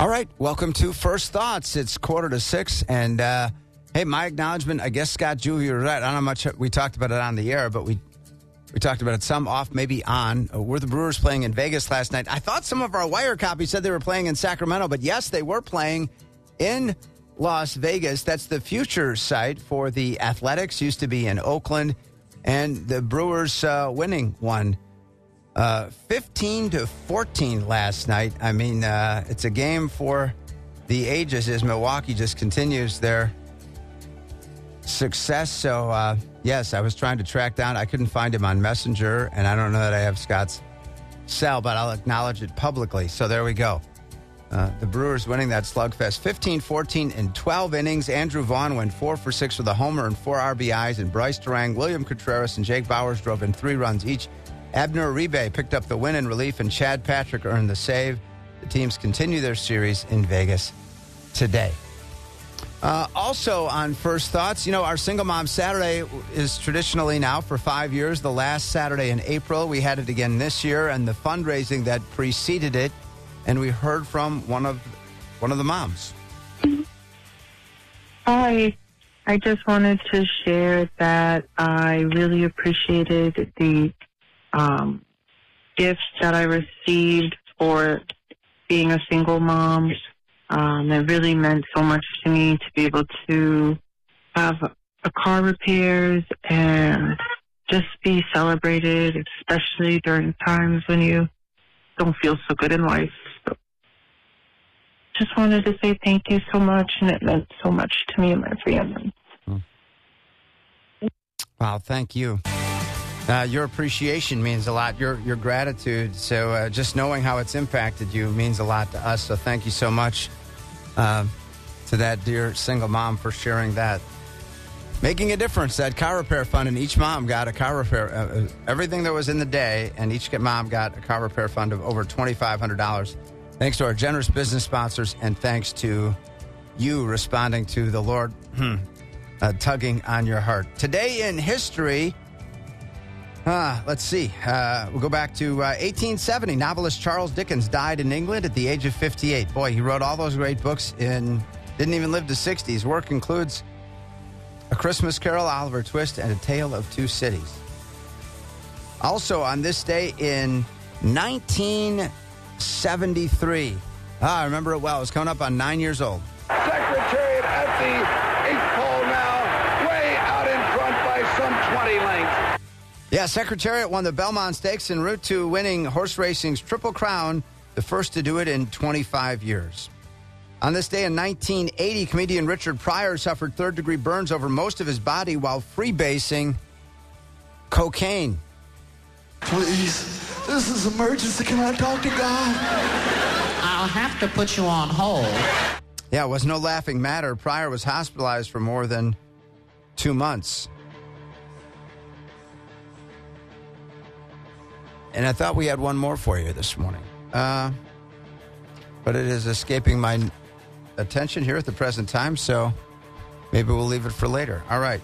All right, welcome to First Thoughts. It's 5:45, and hey, my acknowledgement, I guess, Scott, you were right. I don't know how much we talked about it on the air, but we talked about it some off, maybe on. Were the Brewers playing in Vegas last night? I thought some of our wire copies said they were playing in Sacramento, but yes, they were playing in Las Vegas. That's the future site for the Athletics. Used to be in Oakland, and the Brewers winning one 15-14 last night. I mean, it's a game for the ages as Milwaukee just continues their success. So, yes, I was trying to track down. I couldn't find him on Messenger, and I don't know that I have Scott's cell, but I'll acknowledge it publicly. So there we go. The Brewers winning that slugfest 15-14 in 12 innings. Andrew Vaughn went 4 for 6 with a homer and 4 RBIs, and Bryce Durang, William Contreras, and Jake Bauers drove in 3 runs each. Abner Uribe picked up the win in relief, and Chad Patrick earned the save. The teams continue their series in Vegas today. Also on First Thoughts, our Single Mom Saturday is traditionally now for 5 years the last Saturday in April. We had it again this year, and the fundraising that preceded it, and we heard from one of the moms. Hi. I just wanted to share that I really appreciated the gifts that I received for being a single mom. It really meant so much to me to be able to have a car repairs and just be celebrated, especially during times when you don't feel so good in life. So just wanted to say thank you so much, and it meant so much to me and my family. Wow, thank you. Your appreciation means a lot, your gratitude. So just knowing how it's impacted you means a lot to us. So thank you so much to that dear single mom for sharing that. Making a difference, that car repair fund, and each mom got a car repair, everything that was in the day, and each mom got a car repair fund of over $2,500. Thanks to our generous business sponsors, and thanks to you responding to the Lord tugging on your heart. Today in history... let's see. We'll go back to 1870. Novelist Charles Dickens died in England at the age of 58. Boy, he wrote all those great books didn't even live to 60. His work includes A Christmas Carol, Oliver Twist, and A Tale of Two Cities. Also on this day in 1973. I remember it well. I was coming up on 9 years old. Secretariat at the 8th pole now, way out in front by some 20 lengths. Yeah, Secretariat won the Belmont Stakes en route to winning horse racing's Triple Crown, the first to do it in 25 years. On this day in 1980, comedian Richard Pryor suffered third-degree burns over most of his body while freebasing cocaine. Please, this is emergency. Can I talk to God? I'll have to put you on hold. Yeah, it was no laughing matter. Pryor was hospitalized for more than 2 months. And I thought we had one more for you this morning. But it is escaping my attention here at the present time, so maybe we'll leave it for later. All right.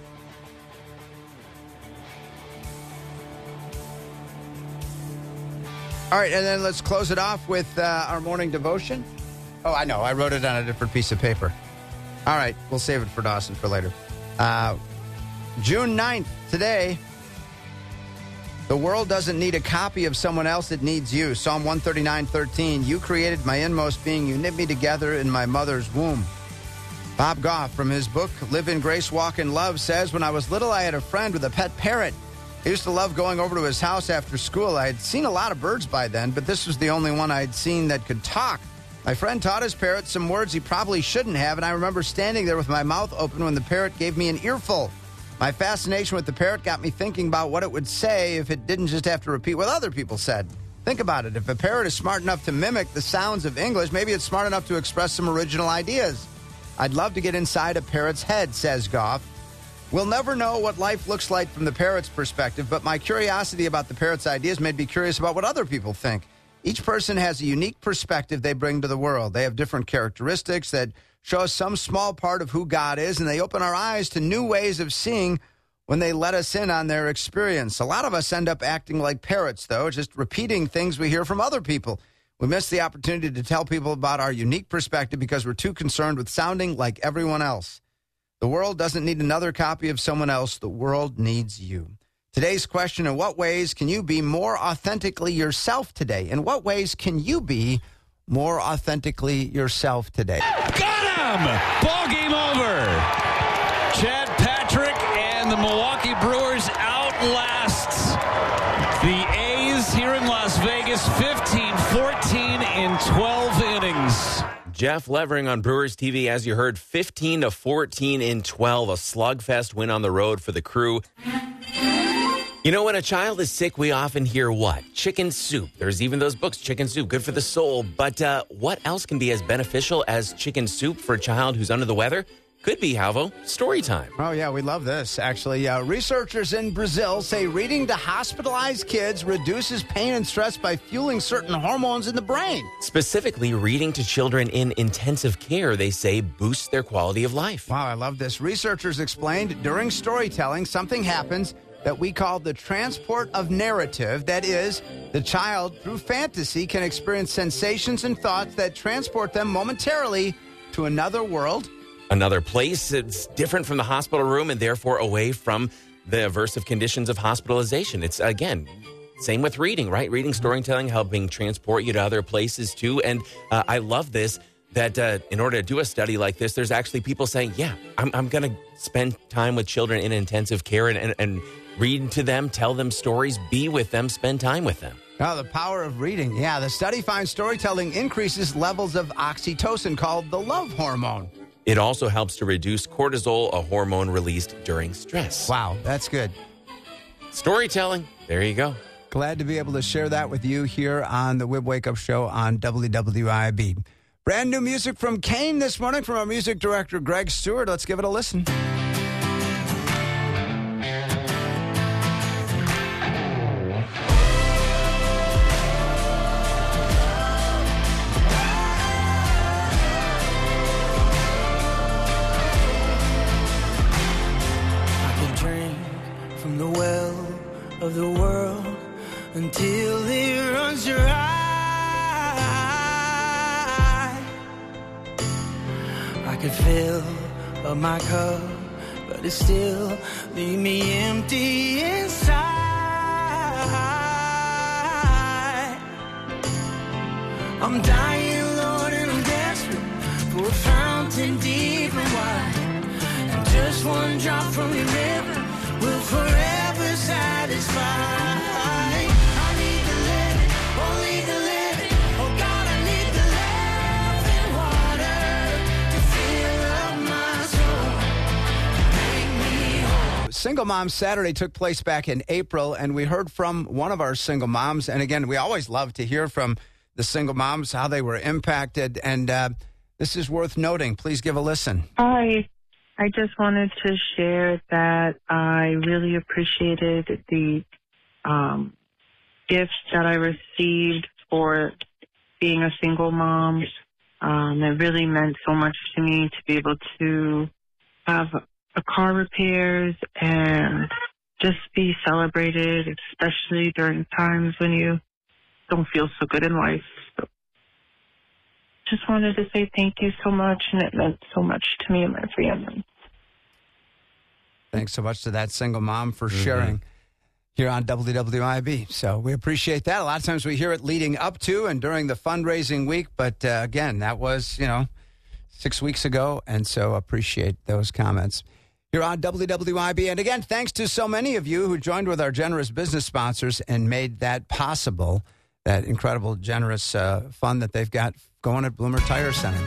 All right, and then let's close it off with our morning devotion. Oh, I know. I wrote it on a different piece of paper. All right, we'll save it for Dawson for later. June 9th, today... The world doesn't need a copy of someone else, it needs you. Psalm 139:13. You created my inmost being. You knit me together in my mother's womb. Bob Goff, from his book, Live in Grace, Walk in Love, says, when I was little, I had a friend with a pet parrot. I used to love going over to his house after school. I had seen a lot of birds by then, but this was the only one I had seen that could talk. My friend taught his parrot some words he probably shouldn't have, and I remember standing there with my mouth open when the parrot gave me an earful. My fascination with the parrot got me thinking about what it would say if it didn't just have to repeat what other people said. Think about it. If a parrot is smart enough to mimic the sounds of English, maybe it's smart enough to express some original ideas. I'd love to get inside a parrot's head, says Goff. We'll never know what life looks like from the parrot's perspective, but my curiosity about the parrot's ideas made me curious about what other people think. Each person has a unique perspective they bring to the world. They have different characteristics that show us some small part of who God is, and they open our eyes to new ways of seeing when they let us in on their experience. A lot of us end up acting like parrots, though, just repeating things we hear from other people. We miss the opportunity to tell people about our unique perspective because we're too concerned with sounding like everyone else. The world doesn't need another copy of someone else. The world needs you. Today's question, in what ways can you be more authentically yourself today? In what ways can you be more authentically yourself today? Got him! Ball game over. Chad Patrick and the Milwaukee Brewers outlast the A's here in Las Vegas, 15-14 in 12 innings. Jeff Levering on Brewers TV, as you heard, 15-14 in 12, a slugfest win on the road for the Crew. You know, when a child is sick, we often hear what? Chicken soup. There's even those books, Chicken Soup, good for the soul. But what else can be as beneficial as chicken soup for a child who's under the weather? Could be, Halvo, story time. Oh, yeah, we love this, actually. Researchers in Brazil say reading to hospitalized kids reduces pain and stress by fueling certain hormones in the brain. Specifically, reading to children in intensive care, they say, boosts their quality of life. Wow, I love this. Researchers explained during storytelling, something happens that we call the transport of narrative. That is, the child, through fantasy, can experience sensations and thoughts that transport them momentarily to another world, another place. It's different from the hospital room and therefore away from the aversive conditions of hospitalization. It's, again, same with reading, right? Reading, storytelling, helping transport you to other places, too. And I love this, that in order to do a study like this, there's actually people saying, yeah, I'm going to spend time with children in intensive care and read to them, tell them stories, be with them, spend time with them. Oh, the power of reading. Yeah, the study finds storytelling increases levels of oxytocin, called the love hormone. It also helps to reduce cortisol, a hormone released during stress. Wow, that's good. Storytelling, there you go. Glad to be able to share that with you here on the Wib Wake Up Show on WWIB. Brand new music from Kane this morning from our music director, Greg Stewart. Let's give it a listen. From the well of the world until it runs dry. I could fill up my cup, but it still leave me empty inside. I'm dying, Lord, and I'm desperate for a fountain deep and wide, and just one drop from your river will forever satisfy. I need the living, only the living. Oh God, I need the living water to fill up my soul, make me whole. Single Mom Saturday took place back in April, and we heard from one of our single moms. And again, we always love to hear from the single moms, how they were impacted. And this is worth noting. Please give a listen. Hi. I just wanted to share that I really appreciated the gifts that I received for being a single mom. It really meant so much to me to be able to have a car repairs and just be celebrated, especially during times when you don't feel so good in life. So just wanted to say thank you so much, and it meant so much to me and my family. Thanks so much to that single mom for sharing here on WWIB. So we appreciate that. A lot of times we hear it leading up to and during the fundraising week. But again, that was, 6 weeks ago. And so appreciate those comments here on WWIB. And again, thanks to so many of you who joined with our generous business sponsors and made that possible, that incredible, generous fund that they've got going at Bloomer Tire Center.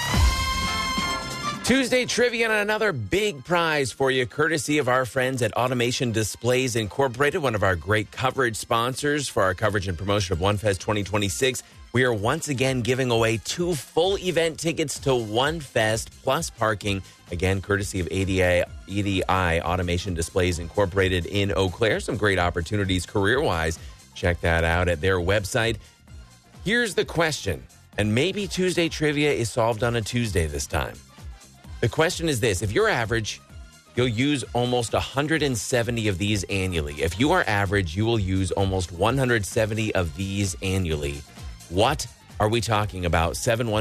Tuesday trivia and another big prize for you, courtesy of our friends at Automation Displays Incorporated, one of our great coverage sponsors for our coverage and promotion of OneFest 2026. We are once again giving away 2 full event tickets to OneFest plus parking, again, courtesy of EDI Automation Displays Incorporated in Eau Claire. Some great opportunities career-wise. Check that out at their website. Here's the question, and maybe Tuesday trivia is solved on a Tuesday this time. The question is this: if you're average, you'll use almost 170 of these annually. If you are average, you will use almost 170 of these annually. What are we talking about?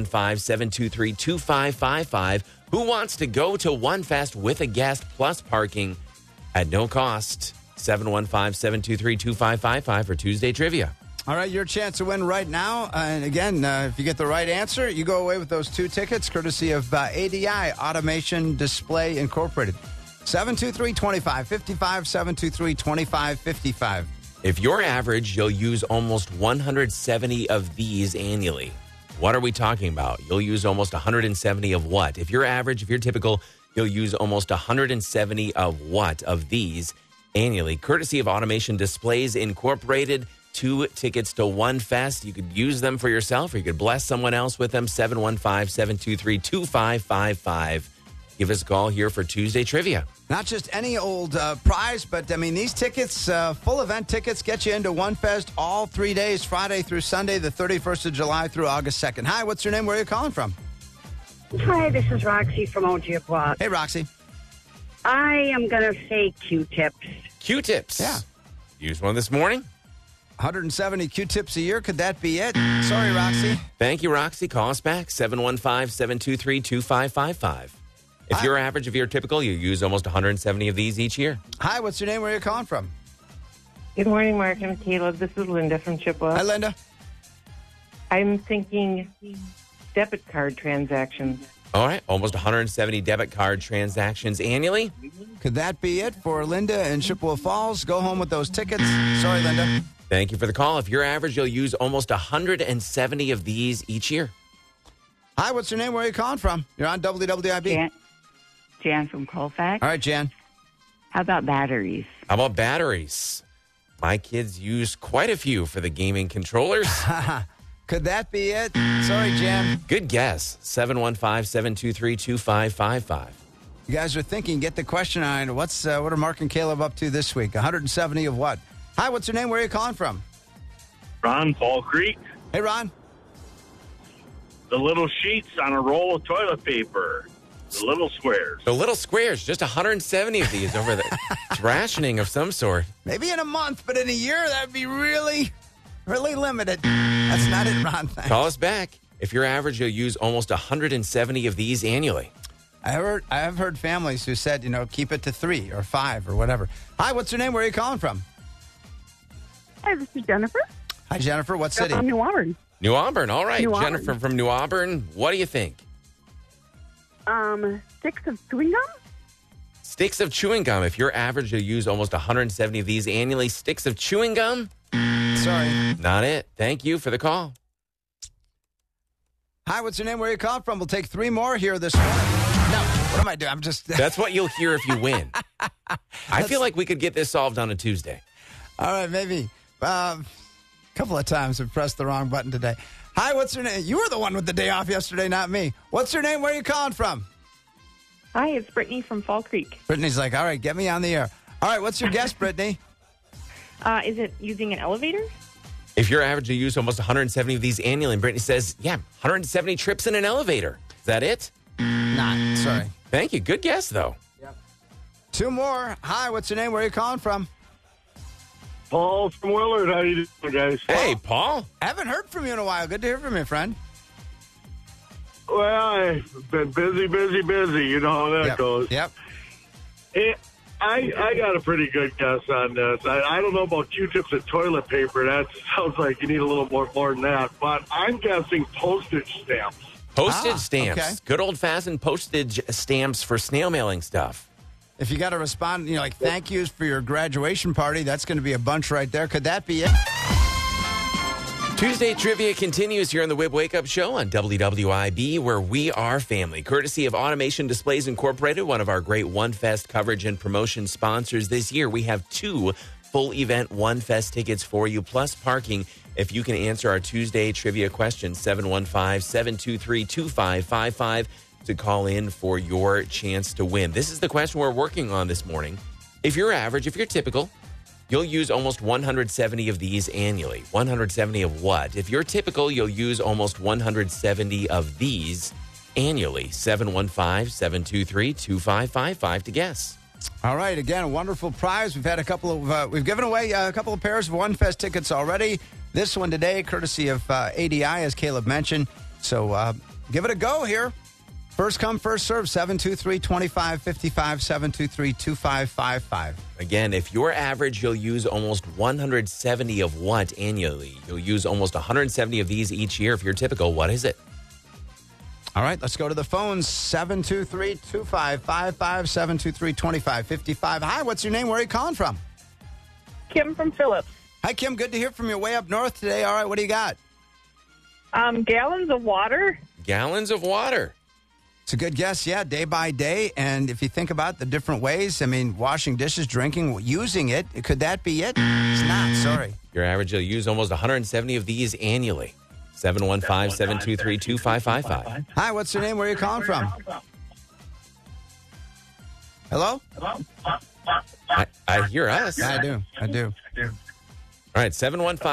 715-723-2555. Who wants to go to One Fest with a guest plus parking at no cost? 715-723-2555 for Tuesday Trivia. All right, your chance to win right now. And again, if you get the right answer, you go away with those 2 tickets, courtesy of ADI, Automation Display Incorporated. 723-2555, 723-2555. If you're average, you'll use almost 170 of these annually. What are we talking about? You'll use almost 170 of what? If you're average, if you're typical, you'll use almost 170 of what of these annually? Courtesy of Automation Displays Incorporated. 2 tickets to One Fest. You could use them for yourself or you could bless someone else with them. 715-723-2555. Give us a call here for Tuesday Trivia. Not just any old prize, but, I mean, these tickets, full event tickets, get you into One Fest all 3 days, Friday through Sunday, the 31st of July through August 2nd. Hi, what's your name? Where are you calling from? Hi, this is Roxy from Ojibwa. Hey, Roxy. I am going to say Q-tips. Q-tips. Yeah. Used one this morning. 170 Q-tips a year. Could that be it? Sorry, Roxy. Thank you, Roxy. Call us back, 715-723-2555. If you're average, if you're typical, you use almost 170 of these each year. Hi, what's your name? Where are you calling from? Good morning, Mark and Caleb. This is Linda from Chippewa. Hi, Linda. I'm thinking debit card transactions. All right, almost 170 debit card transactions annually. Could that be it for Linda in Chippewa Falls? Go home with those tickets. Sorry, Linda. Thank you for the call. If you're average, you'll use almost 170 of these each year. Hi, what's your name? Where are you calling from? You're on WWIB. Jan from Colfax. All right, Jan. How about batteries? How about batteries? My kids use quite a few for the gaming controllers. Could that be it? Sorry, Jan. Good guess. 715-723-2555. You guys are thinking, get the question on what are Mark and Caleb up to this week? 170 of what? Hi, what's your name? Where are you calling from? Ron, Fall Creek. Hey, Ron. The little sheets on a roll of toilet paper. The little squares. The little squares, just 170 of these over the rationing of some sort. Maybe in a month, but in a year, that would be really, really limited. That's not it, Ron. Thanks. Call us back. If you're average, you'll use almost 170 of these annually. I have heard families who said, keep it to 3 or 5 or whatever. Hi, what's your name? Where are you calling from? Hi, this is Jennifer. Hi, Jennifer. What city? From New Auburn. New Auburn. All right. New Auburn. Jennifer from New Auburn. What do you think? Sticks of chewing gum? Sticks of chewing gum. If you're average, you'll use almost 170 of these annually. Sticks of chewing gum? Sorry. Not it. Thank you for the call. Hi, what's your name? Where are you calling from? We'll take 3 more here this morning. No, what am I doing? I'm just... That's what you'll hear if you win. I feel like we could get this solved on a Tuesday. All right, maybe. A couple of times I've pressed the wrong button today. Hi, what's your name? You were the one with the day off yesterday, not me. What's your name? Where are you calling from? Hi, it's Brittany from Fall Creek. Brittany's like, all right, get me on the air. All right, what's your guess, Brittany? Is it using an elevator? If you're average, you use almost 170 of these annually. And Brittany says, 170 trips in an elevator. Is that it? Not. Sorry. Thank you. Good guess, though. Yep. 2 more. Hi, what's your name? Where are you calling from? Paul from Willard. How you doing, guys? Hey, Paul. I haven't heard from you in a while. Good to hear from you, friend. Well, I've been busy. You know how that goes. Yep. I got a pretty good guess on this. I don't know about Q-tips and toilet paper. That sounds like you need a little more than that. But I'm guessing postage stamps. Postage stamps. Okay. Good old-fashioned postage stamps for snail mailing stuff. If you got to respond, like thank yous for your graduation party, that's going to be a bunch right there. Could that be it? Tuesday Trivia continues here on the Wib Wake Up Show on WWIB, where we are family. Courtesy of Automation Displays Incorporated, one of our great One Fest coverage and promotion sponsors this year. We have 2 full event One Fest tickets for you, plus parking. If you can answer our Tuesday Trivia question, 715-723-2555 to call in for your chance to win. This is the question we're working on this morning. If you're average, if you're typical, you'll use almost 170 of these annually. 170 of what? If you're typical, you'll use almost 170 of these annually. 715-723-2555 to guess. All right. Again, a wonderful prize. We've had we've given away a couple of pairs of One Fest tickets already. this one today, courtesy of ADI, as Caleb mentioned. So give it a go here. First come, first serve, 723-2555, 723-2555. Again, if your average, you'll use almost 170 of what annually? You'll use almost 170 of these each year. If you're typical, what is it? All right, let's go to the phones. 723-2555, 723-2555. Hi, what's your name? Where are you calling from? Kim from Phillips. Hi, Kim. Good to hear from you way up north today. All right, what do you got? Gallons of water. Gallons of water. It's a good guess, yeah, day by day. And if you think about the different ways, I mean, washing dishes, drinking, using it, could that be it? It's not, sorry. Your average, you'll use almost 170 of these annually. 715-723-2555. Hi, what's your name? Where are you calling from? Hello? I hear us. I do. All right,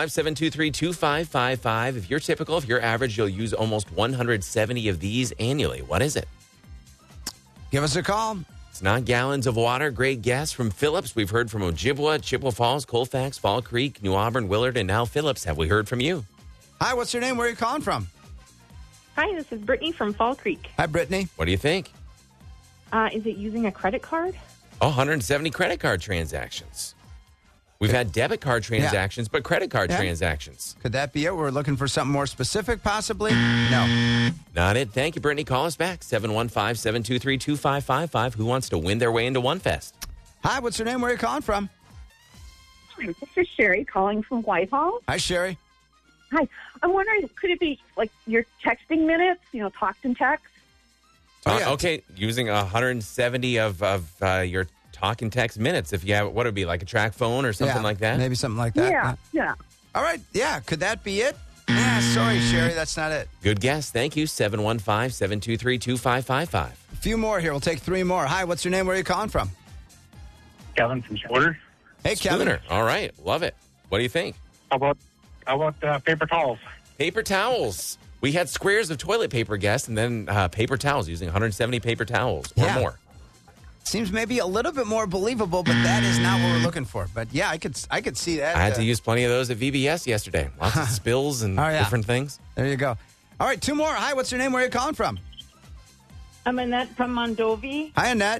715-723-2555. If you're typical, if you're average, you'll use almost 170 of these annually. What is it? Give us a call. It's not gallons of water. Great guess from Phillips. We've heard from Ojibwa, Chippewa Falls, Colfax, Fall Creek, New Auburn, Willard, and now Phillips. Have we heard from you? Hi, what's your name? Where are you calling from? Hi, this is Brittany from Fall Creek. Hi, Brittany. What do you think? Is it using a credit card? 170 credit card transactions. We've had debit card transactions, but credit card transactions. Could that be it? We're looking for something more specific, possibly? No. Not it. Thank you, Brittany. Call us back, 715-723-2555. Who wants to win their way into OneFest? Hi, what's your name? Where are you calling from? This is Sherry calling from Whitehall. Hi, Sherry. Hi. I'm wondering, could it be like your texting minutes, talk and text? Okay, using 170 of your talk and text minutes. If you have, what would it be, like a track phone or something like that? Maybe something like that. Yeah. All right, yeah, could that be it? Yeah, sorry, Sherry, that's not it. Good guess. Thank you, 715-723-2555. A few more here. We'll take three more. Hi, what's your name? Where are you calling from? Kevin from Spooner. Hey, Kevin. Spooner. All right, love it. What do you think? How about paper towels? Paper towels. We had squares of toilet paper guests and then paper towels, using 170 paper towels or more. Seems maybe a little bit more believable, but that is not what we're looking for. But yeah, I could see that. I had to use plenty of those at VBS yesterday. Lots of spills and different things. There you go. All right, two more. Hi, what's your name? Where are you calling from? I'm Annette from Mondovi. Hi, Annette.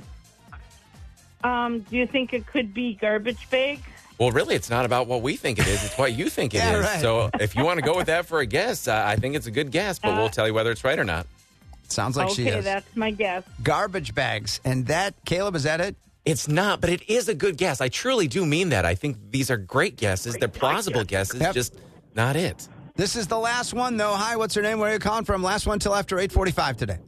Do you think it could be garbage bag? Well, really, it's not about what we think it is. It's what you think it is. Right. So if you want to go with that for a guess, I think it's a good guess, but we'll tell you whether it's right or not. Sounds like she is. Okay, that's my guess. Garbage bags. And that, Caleb, is that it? It's not, but it is a good guess. I truly do mean that. I think these are great guesses. They're plausible guesses, just not it. This is the last one, though. Hi, what's your name? Where are you calling from? Last one till after 8:45 today.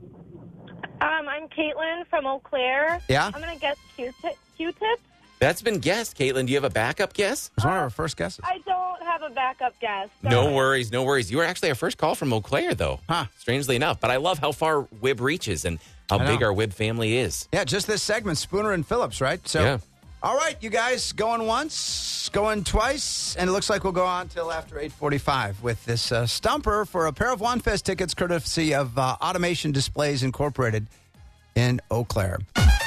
I'm Caitlin from Eau Claire. Yeah? I'm going to guess Q-tips. That's been guessed. Caitlin, do you have a backup guess? It was one of our first guesses. I don't have a backup guess. No worries, no worries. You were actually our first call from Eau Claire, though. Strangely enough. But I love how far WIB reaches and how big our WIB family is. Yeah, just this segment, Spooner and Phillips, right? So, yeah. All right, you guys, going once, going twice, and it looks like we'll go on till after 8:45 with this stumper for a pair of OneFest tickets courtesy of Automation Displays Incorporated in Eau Claire.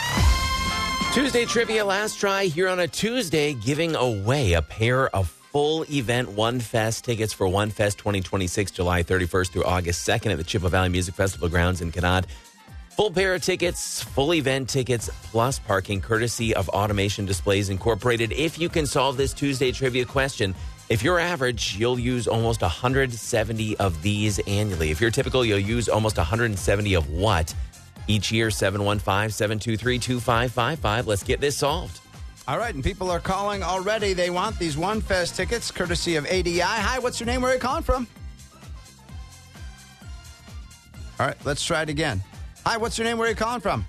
Tuesday trivia, last try here on a Tuesday, giving away a pair of full event OneFest tickets for OneFest 2026, July 31st through August 2nd at the Chippewa Valley Music Festival grounds in Kanawha. Full pair of tickets, full event tickets, plus parking, courtesy of Automation Displays Incorporated. If you can solve this Tuesday trivia question, if you're average, you'll use almost 170 of these annually. If you're typical, you'll use almost 170 of what? Each year, 715-723-2555. Let's get this solved. All right, and people are calling already. They want these OneFest tickets, courtesy of ADI. Hi, what's your name? Where are you calling from? All right, let's try it again. Hi, what's your name? Where are you calling from?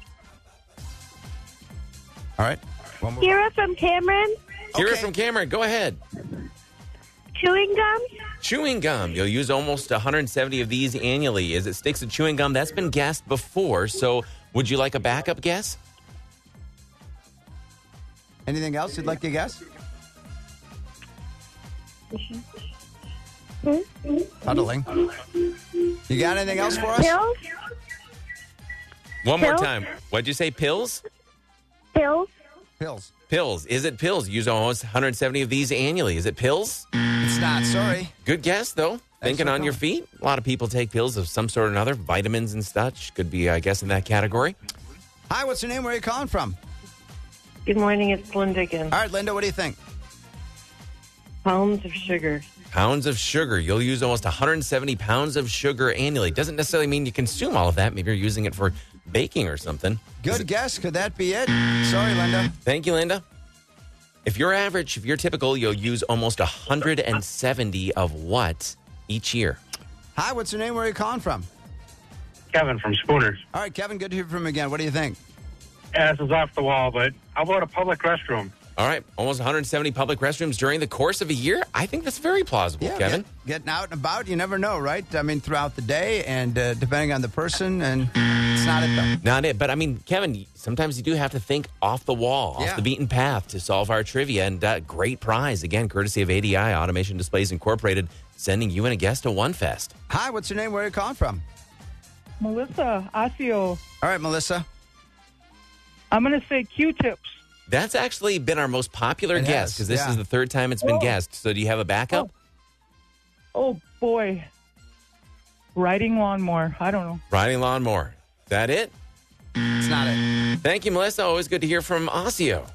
All right. One more. Kira from Cameron. Kira from Cameron, go ahead. Chewing gum. Chewing gum. You'll use almost 170 of these annually. Is it sticks of chewing gum? That's been guessed before, so would you like a backup guess? Anything else you'd like to guess? Huddling. You got anything else for us? Pills. One more time. What'd you say, pills? Pills. Pills. Pills. Is it pills? Use almost 170 of these annually. Is it pills? It's not. Sorry. Good guess, though. Thinking on your feet. A lot of people take pills of some sort or another, vitamins and such. Could be, I guess, in that category. Hi, what's your name? Where are you calling from? Good morning, it's Linda again. All right, Linda, what do you think? Pounds of sugar. Pounds of sugar. You'll use almost 170 pounds of sugar annually. Doesn't necessarily mean you consume all of that. Maybe you're using it for baking or something. Good guess. Could that be it? Sorry, Linda. Thank you, Linda. If you're average, if you're typical, you'll use almost 170 of what each year? Hi, what's your name? Where are you calling from? Kevin from Schooners. All right, Kevin, good to hear from you again. What do you think? Yeah, this is off the wall, but how about a public restroom? All right, almost 170 public restrooms during the course of a year. I think that's very plausible, Kevin. Getting out and about, you never know, right? I mean, throughout the day and depending on the person, and it's not it, though. Not it, but I mean, Kevin, sometimes you do have to think off the wall, off the beaten path to solve our trivia, and great prize, again, courtesy of ADI, Automation Displays Incorporated, sending you and a guest to OneFest. Hi, what's your name? Where are you calling from? Melissa Asio. All right, Melissa. I'm going to say Q-tips. That's actually been our most popular guess because this is the third time it's been guessed. So do you have a backup? Oh, boy. Riding lawnmower. I don't know. Riding lawnmower. Is that it? It's not it. Thank you, Melissa. Always good to hear from Osseo.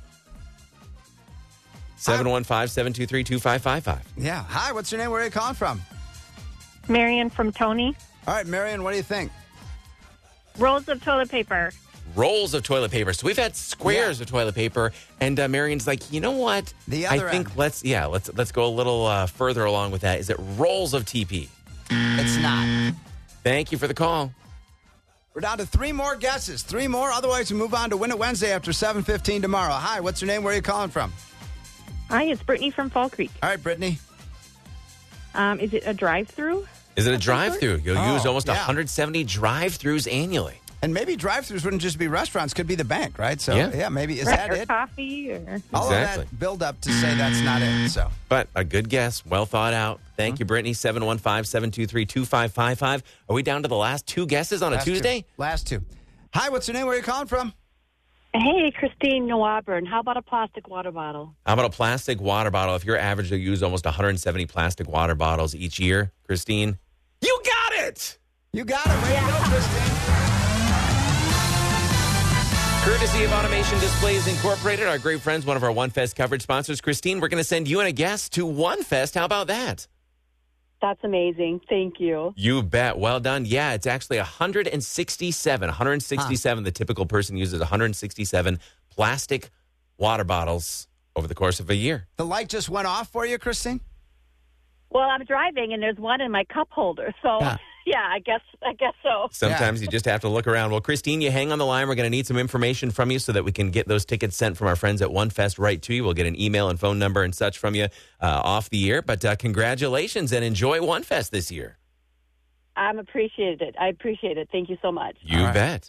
715-723-2555. Yeah. Hi, what's your name? Where are you calling from? Marion from Tony. All right, Marion, what do you think? Rolls of toilet paper. Rolls of toilet paper. So we've had squares of toilet paper, and Marion's like, you know what? I think let's go a little further along with that. Is it rolls of TP? It's not. Thank you for the call. We're down to 3 more guesses. 3 more. Otherwise, we move on to Win It Wednesday after 7:15 tomorrow. Hi, what's your name? Where are you calling from? Hi, it's Brittany from Fall Creek. All right, Brittany. Is it a drive-through? Is it a drive-through? You'll use almost 170 drive-throughs annually. And maybe drive-thrus wouldn't just be restaurants; could be the bank, right? So, yeah maybe is that it? Coffee or all of that build up to say that's not it. So, but a good guess, well thought out. Thank you, Brittany. 715-723-2555. Are we down to the last 2 guesses on a Tuesday? Last 2. Hi, what's your name? Where are you calling from? Hey, Christine Noaburn. How about a plastic water bottle? How about a plastic water bottle? If you're average, you'll use almost 170 plastic water bottles each year. Christine, you got it. You got it. Way to go, Christine. Courtesy of Automation Displays Incorporated, our great friends, one of our OneFest coverage sponsors. Christine, we're going to send you and a guest to OneFest. How about that? That's amazing. Thank you. You bet. Well done. Yeah, it's actually 167. 167. The typical person uses 167 plastic water bottles over the course of a year. The light just went off for you, Christine? Well, I'm driving, and there's one in my cup holder, so... Yeah, I guess so. Sometimes you just have to look around. Well, Christine, you hang on the line. We're going to need some information from you so that we can get those tickets sent from our friends at OneFest right to you. We'll get an email and phone number and such from you off the air. But congratulations and enjoy OneFest this year. I appreciate it. Thank you so much. You bet.